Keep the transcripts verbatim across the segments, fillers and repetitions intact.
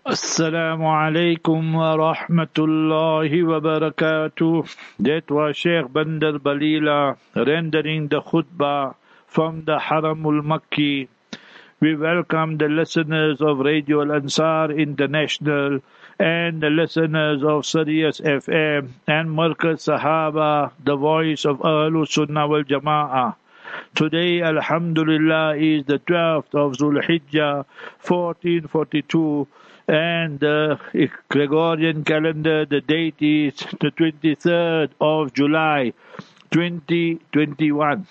Assalamu alaikum wa rahmatullahi wa barakatuh. That was Sheikh Bandar Balila rendering the khutbah from the Haramul Makki. We welcome the listeners of Radio Al Ansar International and the listeners of Sirius F M and Markaz Sahaba, the voice of Ahlul Sunnah wal Jama'ah. Today, Alhamdulillah, is the twelfth of Zulhijjah, fourteen forty-two, and the Gregorian calendar, the date is the twenty-third of July, twenty twenty-one.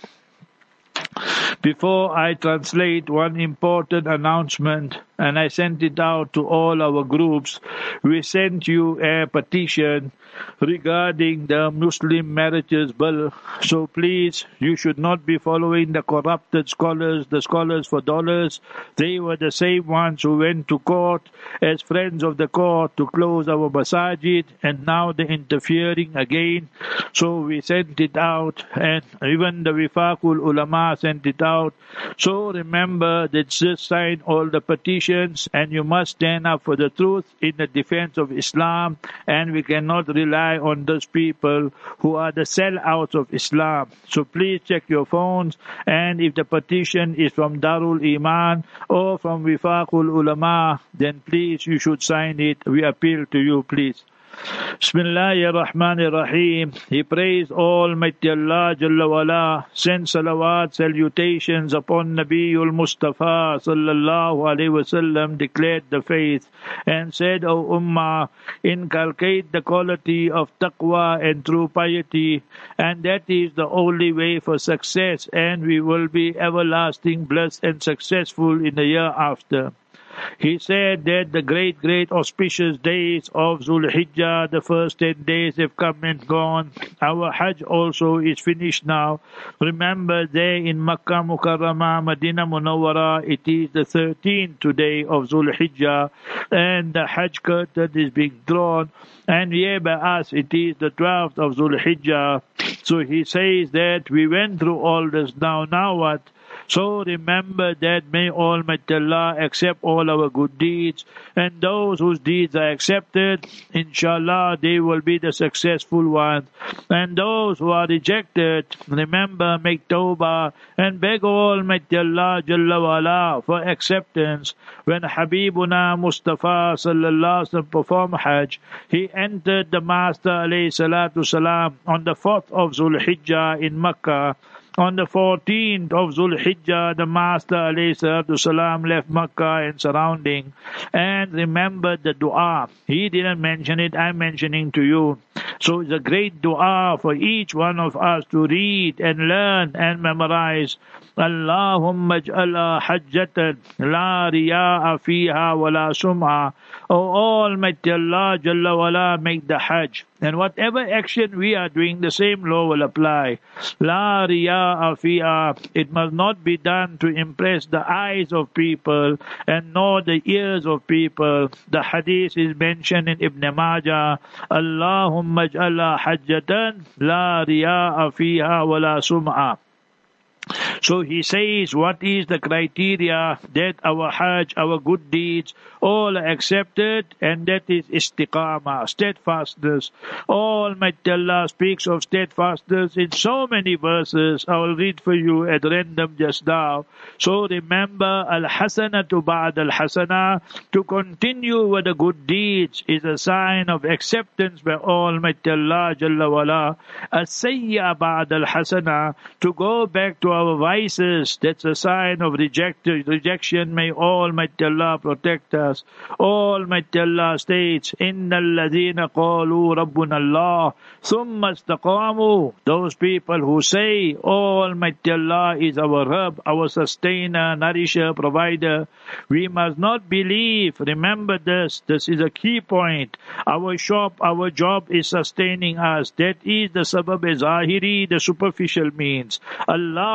Before I translate one important announcement, and I sent it out to all our groups, we sent you a petition regarding the Muslim marriages bill. So please, you should not be following the corrupted scholars, the scholars for dollars. They were the same ones who went to court as friends of the court to close our masajid, and now they're interfering again. So we sent it out, and even the Wifaqul Ulama sent it out. So remember that just sign all the petitions, and you must stand up for the truth in the defense of Islam, and we cannot rely on those people who are the sellouts of Islam. So please check your phones, and if the petition is from Darul Iman or from Wifaqul Ulama, then please you should sign it. We appeal to you, please. Bismillahir Rahmanir Rahim. He praised Almighty Allah Jalla wala, send salawat, salutations upon Nabiul Mustafa Sallallahu Alaihi Wasallam, declared the faith and said, O Ummah, inculcate the quality of taqwa and true piety, and that is the only way for success, and we will be everlasting blessed and successful in the year after. He said that the great, great auspicious days of Zulhijjah, the first ten days have come and gone. Our Hajj also is finished now. Remember, there in Makkah Mukarramah, Medina Munawwara, it is the thirteenth today of Zulhijjah, and the Hajj curtain is being drawn. And here by us, it is the twelfth of Zulhijjah. So he says that we went through all this now. Now what? So remember that may Almighty Allah accept all our good deeds, and those whose deeds are accepted, inshallah, they will be the successful ones. And those who are rejected, remember, make tawbah and beg Almighty Allah Jalla wala for acceptance. When Habibuna Mustafa Sallallahu Alaihi Wasallam performed Hajj, he entered the Master alayhi salatu salam on the fourth of Zulhijjah in Makkah. On the fourteenth of Zulhijjah, the Master alayhi salatu salam left Makkah and surrounding, and remembered the dua. He didn't mention it, I'm mentioning to you. So it's a great dua for each one of us to read and learn and memorize. Allahumma ij'alha hajjatan la riya'a fiha wa la sum'a. O Almighty Allah Jalla wala, make the Hajj, and whatever action we are doing, the same law will apply. La riya'a fiha. It must not be done to impress the eyes of people and nor the ears of people. The hadith is mentioned in Ibn Majah. Allahumma ij'alha hajjatan la riya'a fiha wa la sum'a. So he says, what is the criteria that our Hajj, our good deeds, all are accepted, and that is istiqamah, steadfastness. Almighty Allah speaks of steadfastness in so many verses. I will read for you at random just now. So remember, al-hasanatu ba'd al-hasana, to continue with the good deeds is a sign of acceptance by Almighty Allah Jalla wala. As-sayya ba'd al-hasana, to go back to our vices, that's a sign of reject, rejection. May Almighty Allah protect us. Almighty Allah states, Innal ladhina qalu Rabbuna Allah thumma istaqamu. Those people who say Almighty Allah is our Rabb, our sustainer, nourisher, provider. We must not believe. Remember this. This is a key point. Our shop, our job is sustaining us. That is the sabab-e-zahiri, the superficial means. Allah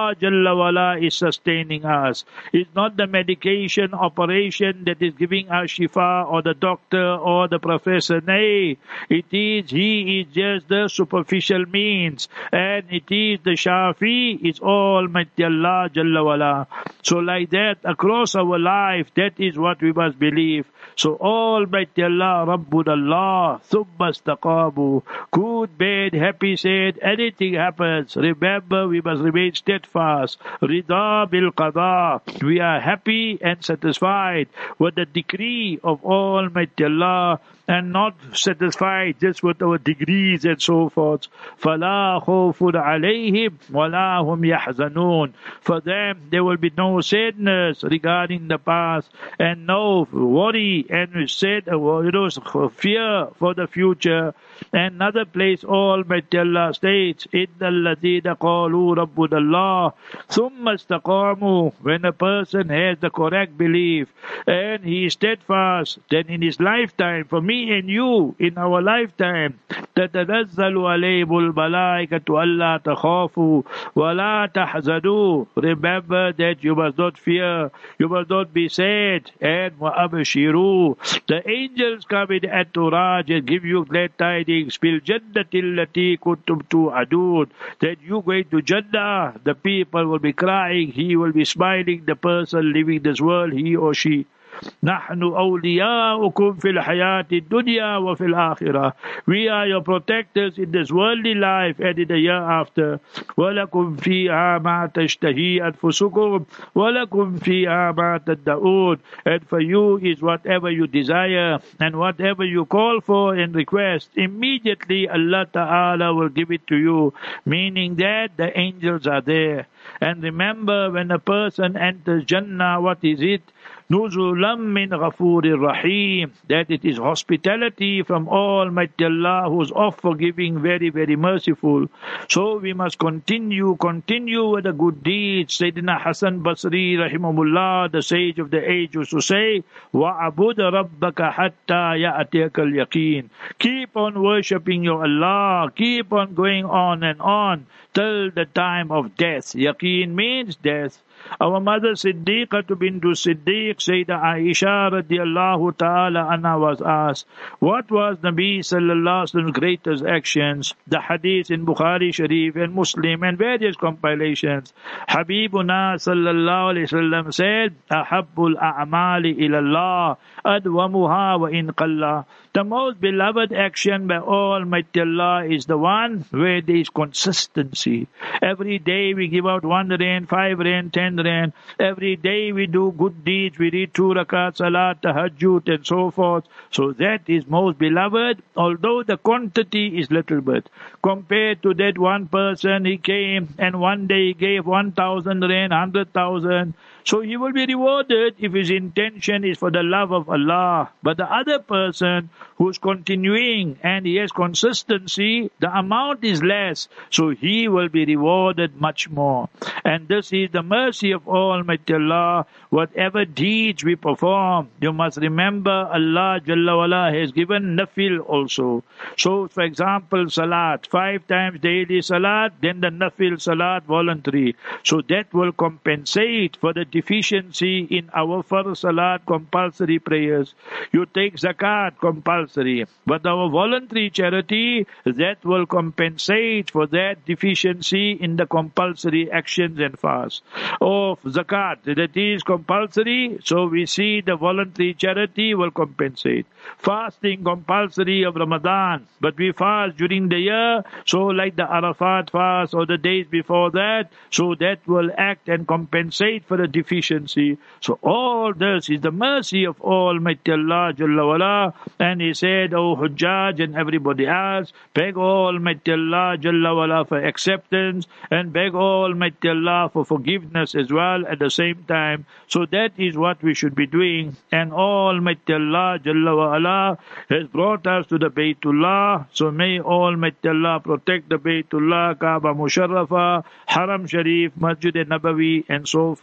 Allah Jalla wala is sustaining us. It's not the medication, operation that is giving us shifa, or the doctor or the professor. Nay, it is, he is just the superficial means, and it is the Shafi, it's Almighty Allah Jalla wala. So like that, across our life, that is what we must believe. So Almighty Allah, Rabbud Allah, Thumma istaqamu. Good, bad, happy, sad, anything happens, remember we must remain steadfast. Rida bil qada. We are happy and satisfied with the decree of Almighty Allah, and not satisfied just with our degrees and so forth. فَلَا خَوْفٌ عَلَيْهِمْ وَلَا هُمْ يَحْزَنُونَ. For them there will be no sadness regarding the past, and no worry and sad, you know, fear for the future. Another place Almighty Allah states, إِنَّ الَّذِينَ قَالُوا رَبُّنَا اللَّهُ ثُمَّ اسْتَقَامُوا. When a person has the correct belief and he is steadfast, then in his lifetime, for me and you, in our lifetime, تَتَنَزَّلُ عَلَيْهِمُ الْمَلَائِكَةُ أَلَّا تَخَافُوا وَلَا تَحْزَنُوا. Remember that you must not fear, you must not be sad, and وَأَبْشِرُوا. The angels come in entourage and give you glad tidings, bil jannati allati kuntum tu'adun, that you going to Jannah. The people will be crying, he will be smiling, the person living this world, he or she. نحن أولياؤكم في الحياة الدنيا وفي الآخرة. We are your protectors in this worldly life and in the year after. ولكم فيها ما تشتهي أنفسكم ولكم فيها ما تدعون. And for you is whatever you desire and whatever you call for and request, immediately Allah Ta'ala will give it to you, meaning that the angels are there. And remember, when a person enters Jannah, what is it? نُزُلًا مِّنْ غَفُورٍ رَحِيمٍ. That it is hospitality from Almighty Allah, who is oft forgiving, very, very merciful. So we must continue, continue with the good deeds. Sayyidina Hasan Basri, rahimahullah, the sage of the age, used to say, وَعَبُدَ رَبَّكَ حَتَّى يَأْتِيَكَ الْيَقِينَ. Keep on worshipping your Allah, keep on going on and on till the time of death. Yaqeen means death. Our mother Siddiqah bintu Siddiq, Sayyidah Aisha radiallahu ta'ala anha, was asked, what was Nabi sallallahu alaihi wasallam's greatest actions? The hadith in Bukhari Sharif and Muslim and various compilations. Habibuna sallallahu alaihi wasallam said, Ahabbul a'mali ilallah adwamuha wa in qalla. The most beloved action by Almighty Allah is the one where there is consistency. Every day we give out one rand, five rand, ten rand. Every day we do good deeds. We read two rakat, salat, tahajjud, and so forth. So that is most beloved, although the quantity is little bit. Compared to that one person, he came and one day he gave one thousand rand, hundred thousand. So he will be rewarded if his intention is for the love of Allah. But the other person who's continuing and he has consistency, the amount is less. So he will be rewarded much more. And this is the mercy of Almighty Allah. Whatever deeds we perform, you must remember Allah Jalla wala has given nafil also. So for example, salat, five times daily salat, then the nafil salat voluntary. So that will compensate for the deficiency in our farz salat compulsory prayers. You take zakat compulsory, but our voluntary charity, that will compensate for that deficiency in the compulsory actions and fasts. Of zakat, that is compulsory, so we see the voluntary charity will compensate. Fasting compulsory of Ramadan, but we fast during the year, so like the Arafat fast or the days before that, so that will act and compensate for the deficiency. So all this is the mercy of Almighty Allah Jalla wala. And he said, O Hujjaj and everybody else, beg Almighty Allah Jalla wala for acceptance, and beg Almighty Allah for forgiveness as well at the same time. So that is what we should be doing. And Almighty Allah Jalla wala has brought us to the Baytullah. So may Almighty Allah protect the Baytullah, Kaaba Musharrafa, Haram Sharif, Masjid Nabawi, and so forth, and the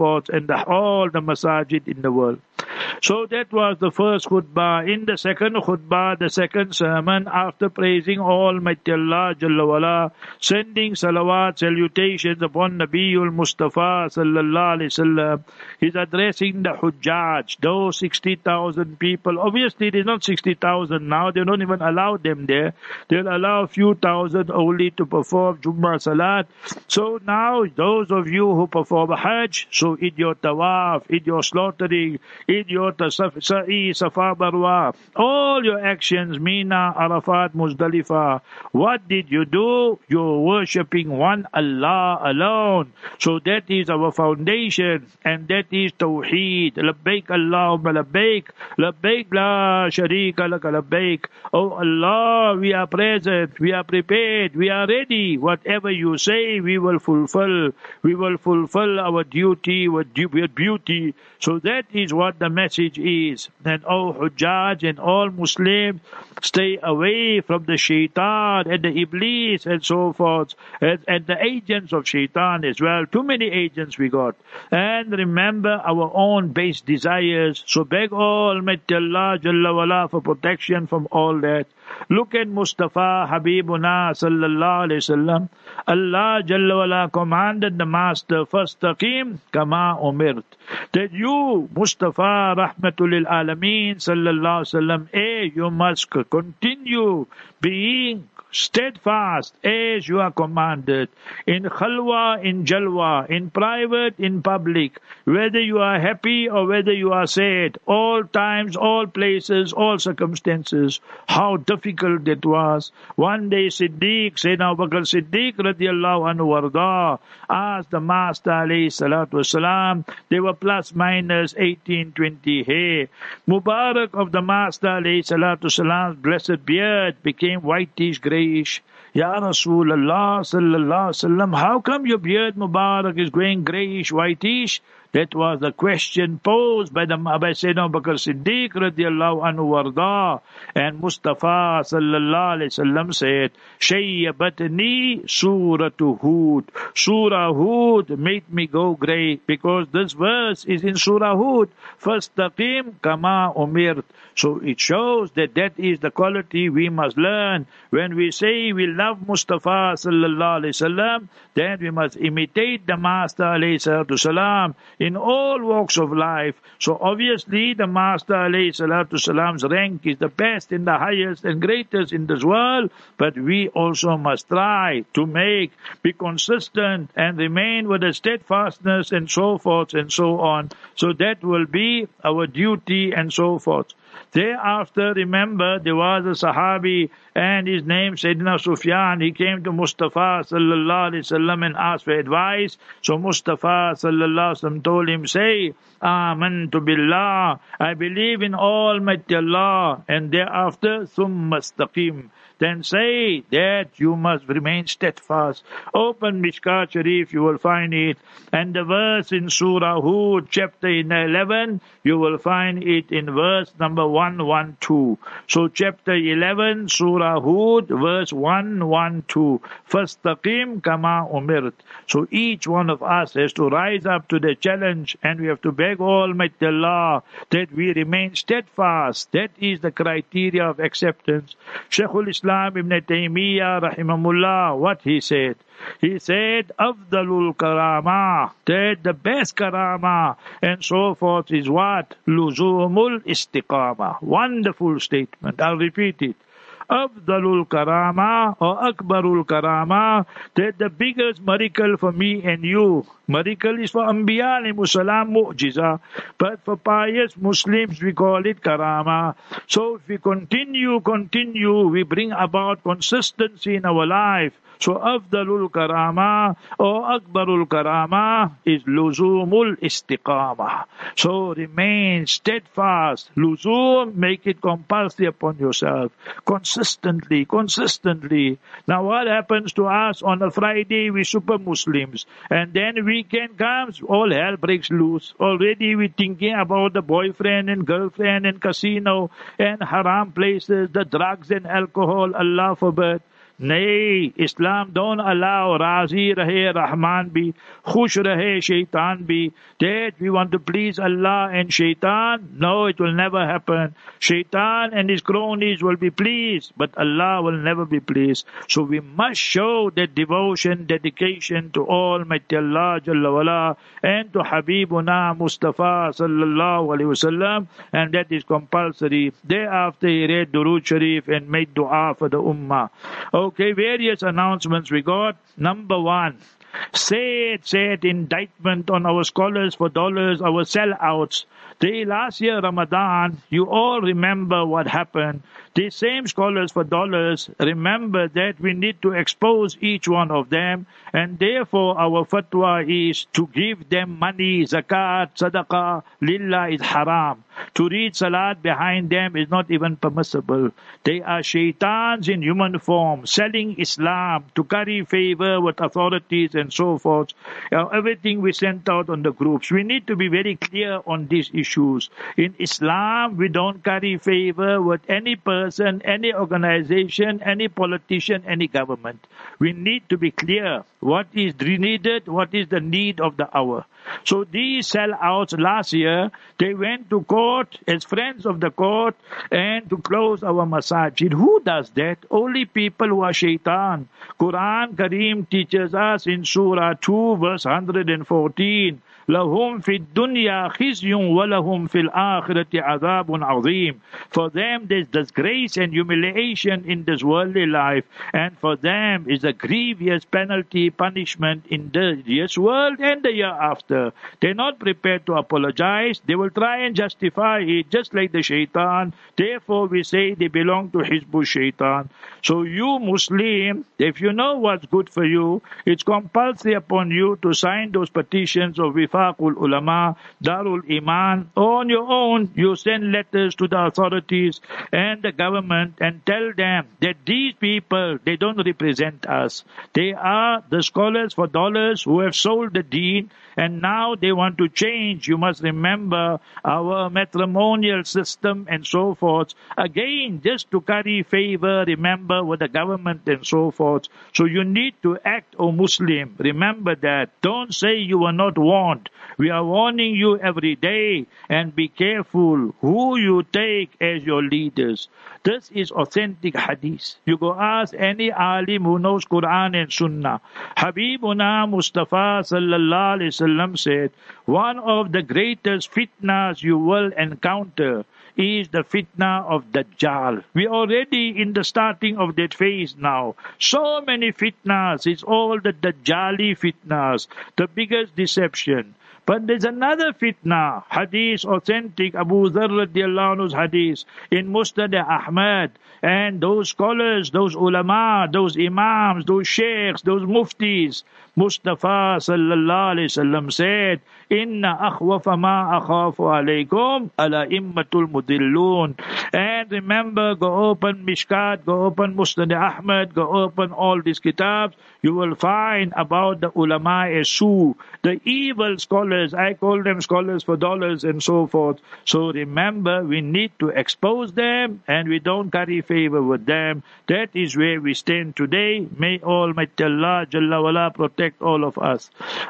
the, all the masajid in the world. So that was the first khutbah. In the second khutbah, the second sermon, after praising Almighty Allah Jalla wala, sending salawat, salutations upon Nabiul Mustafa sallallahu alaihi wasallam, he's addressing the Hujjaj, those sixty thousand people. Obviously, it is not sixty thousand now. They don't even allow them there. They'll allow a few thousand only to perform Jummah Salat. So now, those of you who perform Hajj, so eat your tawaf, eat your slaughtering, eat your Sa'i, Safa Barwa, all your actions, Mina, Arafat, Muzdalifah. What did you do? You're worshipping one Allah alone. So that is our foundation, and that is Tawheed. Labbaik Allahumma labbaik, labbaik la sharika laka labbaik. Oh Allah, we are present, we are prepared, we are ready. Whatever you say, we will fulfill. We will fulfill our duty with beauty. So that is what the message is. Then, oh Hujjaj and all Muslims, stay away from the shaitan and the iblis and so forth, and, and the agents of shaitan as well. Too many agents we got. And remember our own base desires. So beg Almighty Allah Jalla wala for protection from all that. Look at Mustafa Habibuna sallallahu alayhi wasallam. Allah Jalla wala commanded the Master, Fastaqim kama umirt, that you, Mustafa Rahmatul lil Alameen sallallahu alayhi wasallam, eh, you must continue being steadfast as you are commanded, in khalwa, in jalwa, in private, in public, whether you are happy or whether you are sad, all times, all places, all circumstances. How difficult it was. One day Siddiq, Sayyidina Abu Bakr Siddiq radiallahu anhu warda, asked the Master alayhi salatu wasalam, they were plus minus eighteen, twenty hair. Mubarak of the Master alayhi salatu wasalam's blessed beard became whitish, grey. Ya Rasulullah sallallahu alaihi wasallam, how come your beard Mubarak is going greyish, whitish? That was the question posed by the by Sayyidina Abu Bakr Siddiq radiallahu anhu warda, and Mustafa sallallahu alaihi wasallam said, Shayyabatni suratu Hud. Surah Hud made me go grey, because this verse is in Surah Hud. Fastaqim kama umirt. So it shows that that is the quality we must learn. When we say we love Mustafa sallallahu alaihi wasallam, then we must imitate the Master alayhi salatu wasalam in all walks of life. So obviously the Master alayhi salatu wasalam's rank is the best and the highest and greatest in this world, but we also must try to make, be consistent and remain with a steadfastness and so forth and so on. So that will be our duty and so forth. Thereafter, remember, there was a Sahabi, and his name Sayyidina Sufyan. He came to Mustafa sallallahu alaihi wasallam and asked for advice. So Mustafa sallallahu alaihi wasallam told him, say, Amantu billah, I believe in Almighty Allah, and thereafter, thumma istaqim, then say that you must remain steadfast. Open Mishkat Sharif, you will find it. And the verse in Surah Hud, chapter eleven, you will find it in verse number one twelve. So chapter eleven, Surah Hud, verse one twelve. Fastaqim kama umirt. So each one of us has to rise up to the challenge, and we have to beg Almighty Allah that we remain steadfast. That is the criteria of acceptance. Shaykhul Islam Ibn Taymiyyah rahimahullah, what he said? He said, Afdalul Karama, that the best Karama and so forth is what? Luzumul Istiqama. Wonderful statement. I'll repeat it. Afdalul Karama or Akbarul Karama, that the biggest miracle for me and you. Miracle is for Anbiya alayhimus salam, mu'jiza. But for pious Muslims, we call it Karama. So if we continue, continue, we bring about consistency in our life. So Afdalul Karama or Akbarul Karama is Luzumul Istiqama. So remain steadfast. Luzum, make it compulsory upon yourself. Consistently, consistently. Now what happens to us on a Friday? We super Muslims. And then weekend comes, all hell breaks loose. Already we thinking about the boyfriend and girlfriend and casino and haram places, the drugs and alcohol, Allah forbid. Nay, Islam don't allow Razi rahe Rahman bhi, Khush rahe Shaitan bhi. That we want to please Allah and Shaitan. No, it will never happen. Shaitan and his cronies will be pleased, but Allah will never be pleased. So we must show that devotion, dedication to Almighty Allah Jalla wala and to Habibuna Mustafa sallallahu alaihi wasallam, and that is compulsory. Thereafter he read Durood Sharif and made dua for the Ummah. Okay, various announcements we got. Number one, sad, sad indictment on our scholars for dollars, our sellouts. The last year Ramadan, you all remember what happened. These same scholars for dollars remember that we need to expose each one of them, and therefore our fatwa is to give them money, zakat, sadaqah, lillah is haram. To read salat behind them is not even permissible. They are shaitans in human form, selling Islam to curry favor with authorities and so forth. Uh, everything we sent out on the groups. We need to be very clear on these issues. In Islam, we don't curry favor with any person, any organization, any politician, any government. We need to be clear what is needed, what is the need of the hour. So these sellouts last year, they went to court as friends of the court and to close our masajid. Who does that? Only people who are shaitan. Quran Kareem teaches us in Surah two verse one hundred fourteen, لَهُمْ فِي الدُّنْيَا خِزْيٌ وَلَهُمْ فِي الْآخِرَةِ عَذَابٌ عَظِيمٌ. For them there is disgrace and humiliation in this worldly life, and for them is a grievous penalty, punishment in the this world and the year after. They're not prepared to apologize. They will try and justify it just like the shaitan. Therefore we say they belong to Hizbul Shaitan. So you Muslim, if you know what's good for you, it's compulsory upon you to sign those petitions of Wifaqul Ulama, Darul Iman. On your own, you send letters to the authorities and the government and tell them that these people, they don't represent us. They are the scholars for dollars who have sold the deen, and now they want to change. You must remember our matrimonial system and so forth. Again, just to curry favor, remember with the government and so forth. So you need to act, O Muslim. Remember that. Don't say you were not warned. We are warning you every day, and be careful who you take as your leaders. This is authentic hadith. You go ask any alim who knows Quran and Sunnah. Habibuna Mustafa sallallahu alaihi wasallam said, one of the greatest fitnas you will encounter is the fitna of Dajjal. We are already in the starting of that phase now. So many fitnas. It's all the Dajjali fitnas, the biggest deception. But there's another fitna, hadith authentic, Abu Dharr radiallahu anhu's hadith in Musnad Ahmad, and those scholars, those ulama, those imams, those sheikhs, those muftis. Mustafa sallallahu alayhi wasallam said, Inna akhwafa ma akhafu alaykum ala immatul mudillun. And remember, go open Mishkat, go open Musnad Ahmad, go open all these kitabs. You will find about the ulama esu, the evil scholars. I call them scholars for dollars and so forth. So remember, we need to expose them, and we don't curry favor with them. That is where we stand today. May Almighty Allah Jalla wala protect all of us.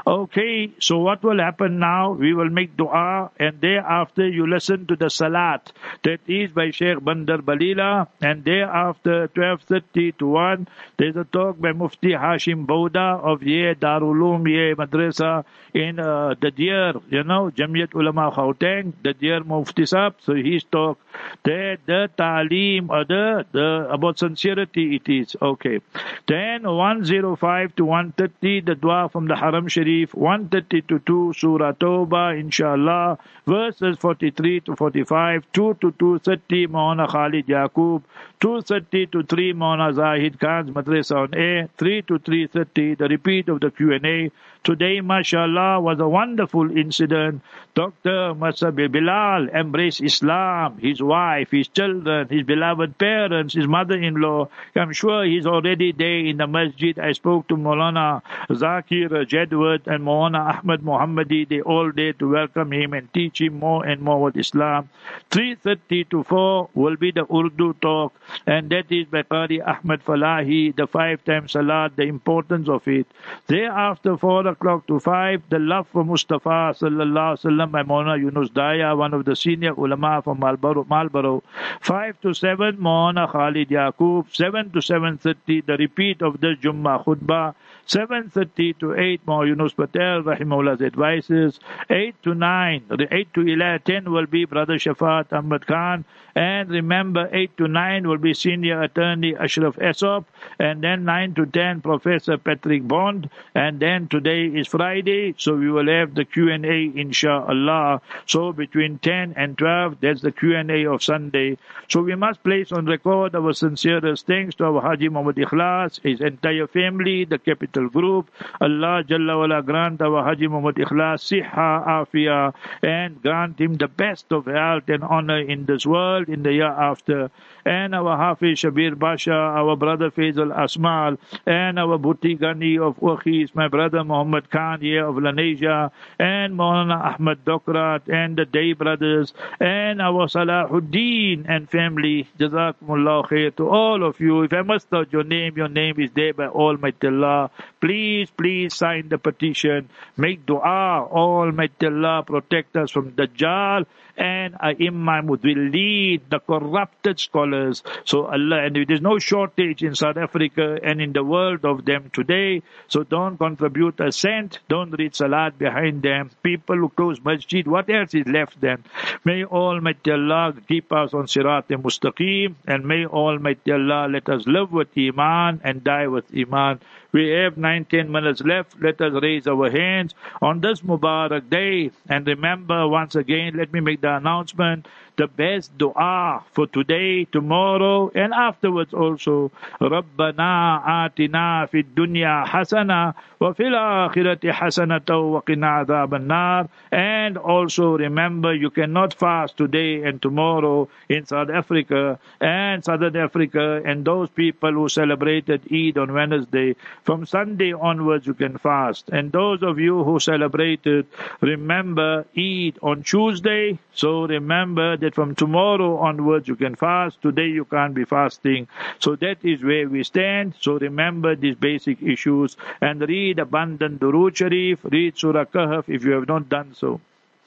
Okay, so what will happen now? We will make dua, and thereafter you listen to the salat. That is by Sheikh Bandar Balila, and thereafter twelve thirty to one, there's a talk by Mufti Hashim Bauda of Ye Darul Uloom Ye Madrasa in uh, the Deer, you know, Jamiyat Ulama Gauteng, the Deer Mufti Sahab. So his talk, that the Ta'aleem, or the, the, about sincerity it is. Okay. Then one oh five to one thirty, the dua from the Haram Sharif, one thirty to two, Surah Tawbah, inshallah, verses forty-three to forty-five, two to two thirty, Maulana Khalid Yaqub, two thirty to three, Maulana Zahid Khan's Madrasa on air, three to three thirty, the repeat of the Q and A. Today, mashallah, was a wonderful incident. Doctor Masab Bilal embraced Islam. His his wife, his children, his beloved parents, his mother-in-law. I'm sure he's already there in the masjid. I spoke to Maulana Zakir Jedward and Maulana Ahmad Muhammadi. They all there to welcome him and teach him more and more with Islam. three thirty to four will be the Urdu talk, and that is by Qari Ahmad Falahi, the five-time Salat, the importance of it. Thereafter, four o'clock to five, the love for Mustafa Sallallahu Alaihi Wasallam by Maulana Yunus Daya, one of the senior ulama from Marlborough. Marlborough. five to seven, Maulana Khalid Yaqub. seven to seven thirty, the repeat of the Jummah Khutbah. seven thirty to eight, Maulana Yunus Patel, Rahimahullah's advices. eight to nine, the eight to eleven, ten will be Brother Shafat Ahmad Khan. And remember, eight to nine will be Senior Attorney Ashraf Esop. And then nine to ten, Professor Patrick Bond. And then today is Friday, so we will have the Q and A, inshallah. So between ten and twelve, that's the Q and A of Sunday. So we must place on record our sincerest thanks to our Haji Muhammad Ikhlas, his entire family, the Capital Group. Allah Jalla wala grant our Haji Muhammad Ikhlas siha, afia, and grant him the best of health and honor in this world, in the year after. And our Hafiz Shabir Basha, our brother Faisal Asmal, and our Bhuti Ghani of Ukhis, my brother Muhammad Khan here of Lanesia, and Maulana Ahmad Dokrat, and the Day brothers, and our Salahuddin and family. Jazakumullah khair to all of you. If I must start your name, your name is there by Almighty Allah. Please, please sign the petition. Make dua. Almighty Allah protect us from Dajjal and Ai-Imam will lead the corrupted scholars. So Allah, and there's no shortage in South Africa and in the world of them today. So don't contribute a cent. Don't read Salat behind them. People who close masjid, what else is left then? May Almighty Allah keep us on Sirat-e-Mustaqim, and may Almighty Allah let us live with Iman and die with Iman. We have nine, ten minutes left. Let us raise our hands on this Mubarak day. And remember, once again, let me make the announcement. The best dua for today, tomorrow, and afterwards also. Rabbana atina fid dunya hasana wa fil akhirati hasanatan wa qina adhaban nar. And also remember, you cannot fast today and tomorrow in South Africa and Southern Africa and those people who celebrated Eid on Wednesday. From Sunday onwards you can fast. And those of you who celebrated, remember Eid on Tuesday. So remember that from tomorrow onwards you can fast. Today you can't be fasting. So that is where we stand. So remember these basic issues and read abundant Durood Sharif, read Surah Kahf if you have not done so.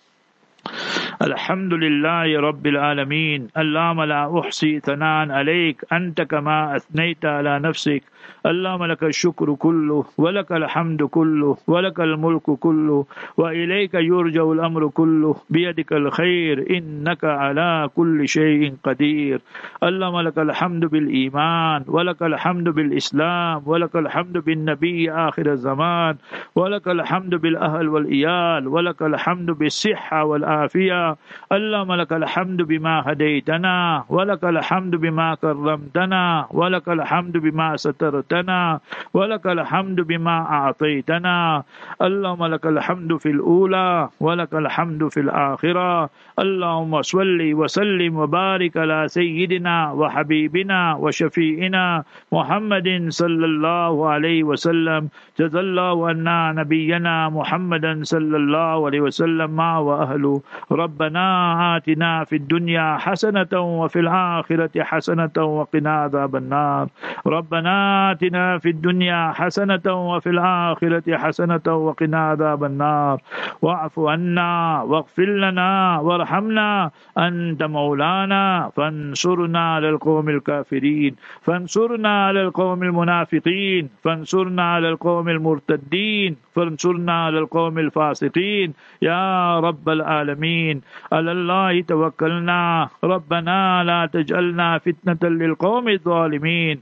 الحمد لله رب العالمين اللهم لا أحصي ثناء عليك أنت كما أثنيت على نفسك اللهم لك الشكر كله ولك الحمد كله ولك الملك كله وإليك يرجع الأمر كله بيدك الخير إنك على كل شيء قدير اللهم لك الحمد بالإيمان ولك الحمد بالإسلام ولك الحمد بالنبي آخر الزمان ولك الحمد بالأهل والإيال ولك الحمد بالصحة والعافية اللهم لك الحمد بما هديتنا ولك الحمد بما كرمتنا ولك الحمد بما سترتنا ولك الحمد بما أعطيتنا اللهم لك الحمد في الأولى ولك الحمد في الآخرة اللهم صل وسلم وبارك على سيدنا وحبيبنا وشفيئنا محمد صلى الله عليه وسلم جزا الله عنا نبينا محمدا صلى الله عليه وسلم مع وأهله ربنا آتنا في الدنيا حسنة وفي الآخرة حسنة وقنا عذاب النار ربنا آتنا في الدنيا حسنة وفي الآخرة حسنة وقنا عذاب النار واعف عنا واغفر لنا وارحمنا أنت مولانا فانصرنا على القوم الكافرين فانصرنا على القوم المنافقين فانصرنا على القوم المرتدين فانصرنا على القوم الفاسقين يا رب العالمين على الله توكلنا ربنا لا تجعلنا فتنة للقوم الظالمين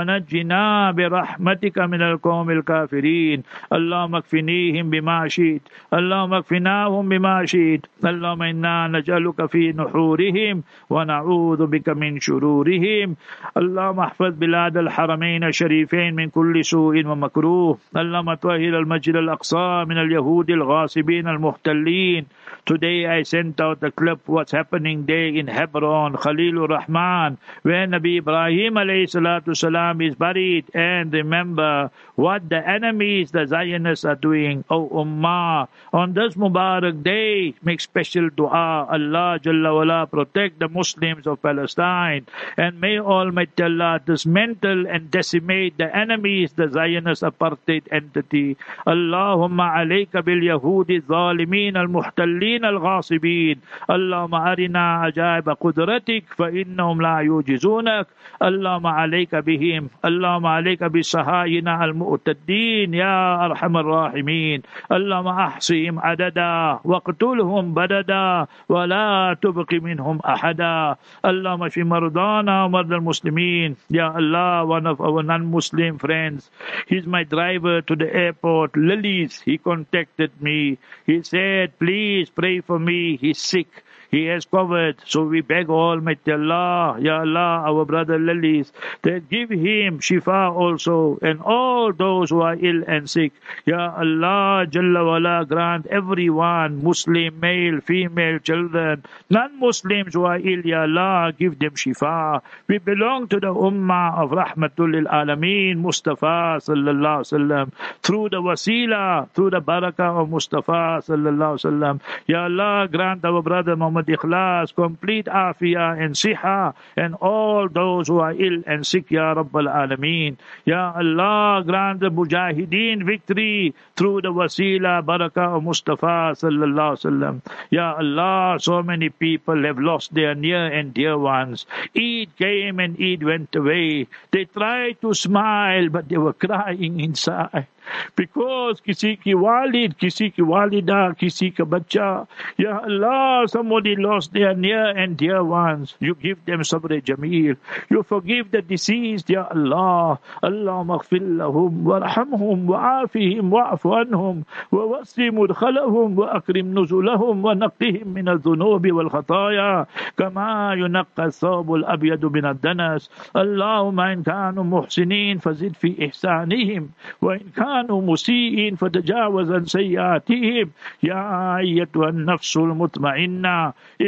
ونجنا برحمتك من القوم الكافرين اللهم اكفنيهم بما شئت اللهم اكفناهم بما شئت اللهم إنا نجعلك في نحورهم ونعوذ بك من شرورهم اللهم احفظ بلاد الحرمين الشريفين من كل سوء ومكروه اللهم طهر المسجد الأقصى من اليهود الغاصبين المحتلين. Today Yesterday I sent out a clip what's happening there in Hebron, Khalilur Rahman, where Nabi Ibrahim alayhi salatu salam is buried. And remember what the enemies, the Zionists, are doing. Oh Ummah, on this Mubarak day, make special dua. Allah Jalla wala protect the Muslims of Palestine. And may Almighty Allah dismantle and decimate the enemies, the Zionist apartheid entity. Allahumma alayka bil Yahudi zalimin al-muhtallin al-ghasibin. Allahumma arina ajaib qudratik fa innahum la yujizunak. Allahumma alayka bihim. Allahumma alayka bisahayina al-mu'taddin ya arhamar rahimin. Allahumma ahsihim adada waqtulhum badada wa la tubqi minhum ahada. Allahumma fi mardana wa mardal muslimin. Ya Allah, one of our non-Muslim friends, he's my driver to the airport, Lilies. He contacted me. He said, please pray for me. He's sick. He has COVID. So we beg Almighty Allah, Ya Allah, our brother Lilies, that give him shifa also, and all those who are ill and sick. Ya Allah, Jalla wala, grant everyone, Muslim, male, female, children, non-Muslims who are ill, Ya Allah, give them shifa. We belong to the Ummah of Rahmatul lil Alameen, Mustafa sallallahu alaihi wasallam, through the wasila, through the barakah of Mustafa sallallahu alaihi wasallam. Ya Allah, grant our brother Muhammad Ikhlas complete afiyah and siha, and all those who are ill and sick, Ya Rabbal Alameen. Ya Allah, grant the Mujahideen victory through the wasila, barakah of Mustafa sallallahu alaihi wasallam. Ya Allah, so many people have lost their near and dear ones. Eid came and Eid went away. They tried to smile, but they were crying inside. Because kisi ki walid, kisi ki walida, kisi ka bacha. Ya Allah, somebody lost their near and dear ones. You give them sabr jameel. You forgive the deceased, Ya Allah. Allah maghfir lahum, warhamhum, wa'afihim, wa'afu anhum, wa wasi mudkhalahum, wa akrim nuzulahum, wa naqihim min al-dhunubi wal khataya, kama yunaqqa al-thawb al-abyadu min al-danas. Allahumma in kanu muhsinin, fazid fi ihsanihim, wa in kanu كانوا مسيئين فتجاوز عن سيئاتهم. يا أيتها النفس المطمئنة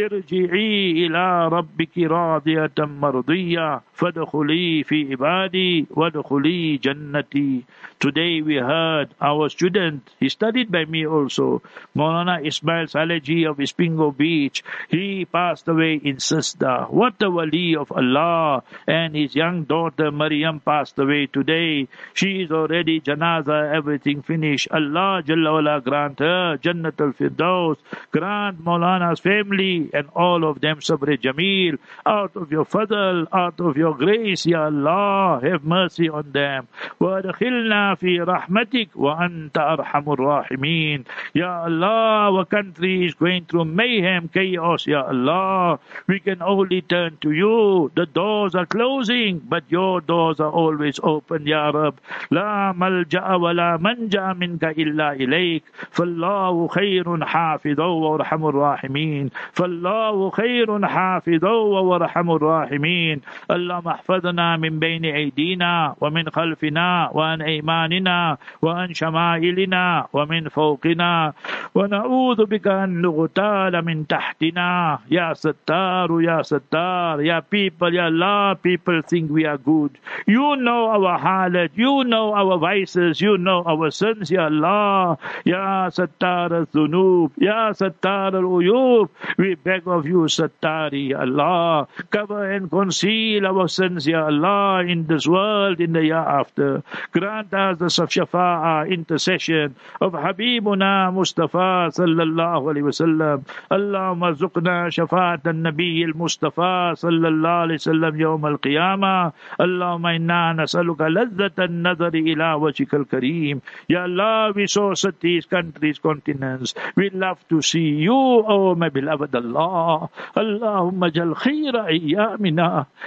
ارجعي إلى ربك راضية مرضية فادخلي في عبادي وادخلي جنتي. Today we heard our student, he studied by me also, Maulana Ismail Saleji of Ispingo Beach. He passed away in Sisda. What a wali of Allah. And his young daughter Maryam passed away today. She is already janaza, everything finished. Allah Jalla wala grant her Jannat al-Firdaus. Grant Maulana's family and all of them sabr jameel. Out of your fadl, out of your grace, Ya Allah, have mercy on them. Wa adkhilna fi rahmatik wa anta arhamur rahimin. Ya Allah, our country is going through mayhem, chaos, Ya Allah. We can only turn to you. The doors are closing, but your doors are always open, Ya Rab. La malja'a wa la manja minka illa ilayk. Fallahu khayrun hafidhaw wa arhamur rahimin. Fallahu khayrun hafidhaw wa arhamur rahimin. اللهم احفظنا من بين أيدينا ومن خلفنا وعن أيماننا وعن شمائلنا ومن فوقنا ونعوذ بك أن نغتال من تحتنا. Ya Sattar, Ya Sattar. Ya people, Ya Allah, people think we are good. You know our halat, you know our vices, you know our sins, Ya Allah. Ya Sattar al-Dhunub, Ya Sattar al-Uyub. We beg of you, Sattari, Ya Allah. Cover and conceal our sins, Ya Allah, in this world, in the year after. Grant us the shafa'ah, intercession of Habibuna Mustafa sallallahu alayhi wa sallam. Allahumma zuqna shafa'at al-Nabi al-Mustafa sallallahu alayhi wa sallam yawm al-Qiyamah. Allahumma inna nasaluka lazzat al-nazari ila wajhika al-Kareem. Ya Allah, we saw cities, countries, continents. We love to see you, oh my beloved Allah. Allahumma jal khira ayyamina yawm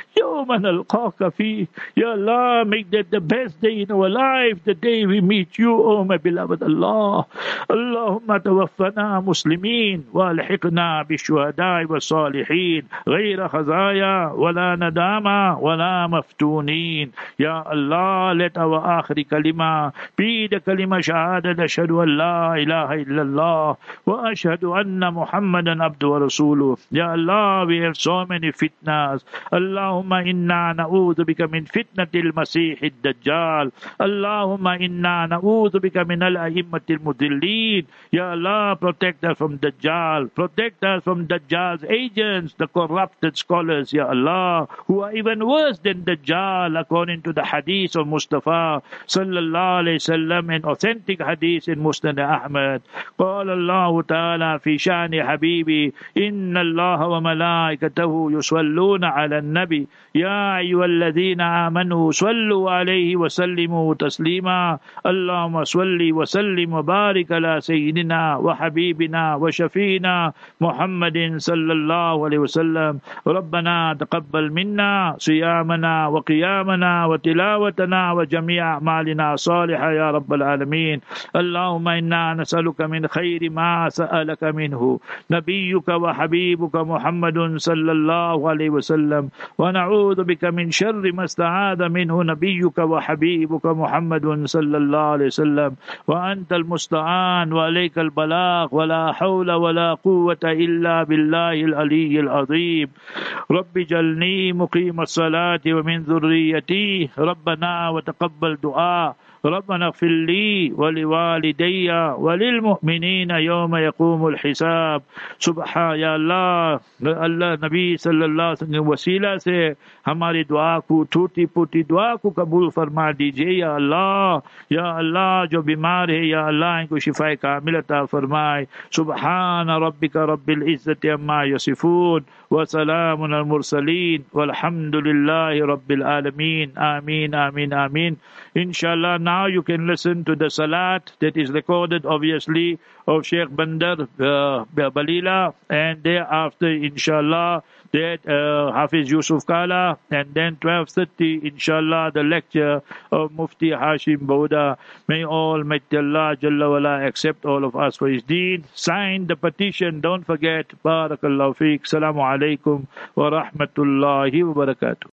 يوم نلقاك فيه. Ya Allah, make that the best day in our life, the day we meet you, oh my beloved Allah. اللهم توفنا مسلمين والحقنا بالشهداء والصالحين غير خزايا ولا ندامة ولا مفتونين. Ya Allah, let our آخر kalima be the kalima shahada ashhadu an la ilaha illallah wa ashhadu anna Muhammadan abdu wa rasuluh. Ya Allah, we have so many fitnas. Allahumma inna na'udhu bika min fitnatil masih ad-dajjal. Allahumma inna na'udhu bika min al-a'immatil mudillin. Ya Allah, protect us from Dajjal. Protect us from Dajjal's agents, the corrupted scholars, Ya Allah, who are even worse than Dajjal, according to the hadith of Mustafa sallallahu alayhi wasallam, and authentic hadith in Musnad Ahmad. قال الله تعالى في شأن حبيبي إن الله وملائكته يصلون على النبي يا أيها الذين آمنوا صلوا عليه وسلموا تسليما. اللهم صل وسلم وبارك على سيدنا وحبيبنا وشفينا محمد صلى الله عليه وسلم. ربنا تقبل منا صيامنا وقيامنا وتلاوتنا وجميع أعمالنا صالحة يا رب العالمين. اللهم إنا نسألك من خير ما سألك منه نبيك وحبيبك محمد صلى الله عليه وسلم، ونعوذ بك من شر ما استعاذ منه نبيك وحبيبك محمد صلى الله عليه وسلم. وأنت المستعان وعليك البلاغ ولا حول ولا قوة إلا بالله العلي العظيم. رب اجعلني مقيم الصلاة ومن ذريتي ربنا وتقبل دعاء. ربنا اغفر لي ولوالدي وللمؤمنين يوم يقوم الحساب. सुबह या अल्लाह, अल्लाह नबी सल्लल्लाहु अलैहि वसल्लम वसीला से हमारी दुआ को, टूटी फूटी दुआ को कबूल फरमा दीजिए या अल्लाह। या अल्लाह, जो बीमार है या अल्लाह इनको शिफाए कामिल अता फरमाए। सुबहान रब्बिका रब्बिल इज्जति अम्मा यसिफून व सलामुन अल मुरसलीन वल्हम्दुलिल्लाहि रब्बिल आलमीन। आमीन आमीन आमीन। Inshallah, now you can listen to the salat that is recorded obviously of Sheikh Bandar uh, Balila, and thereafter inshallah that uh, Hafiz Yusuf Kala, and then twelve thirty inshallah the lecture of Mufti Hashim Bauda. May Almighty Allah Jalla wala accept all of us for his deen. Sign the petition, don't forget. Barakallahu feek. Assalamu alaikum wa rahmatullahi wa barakatuh.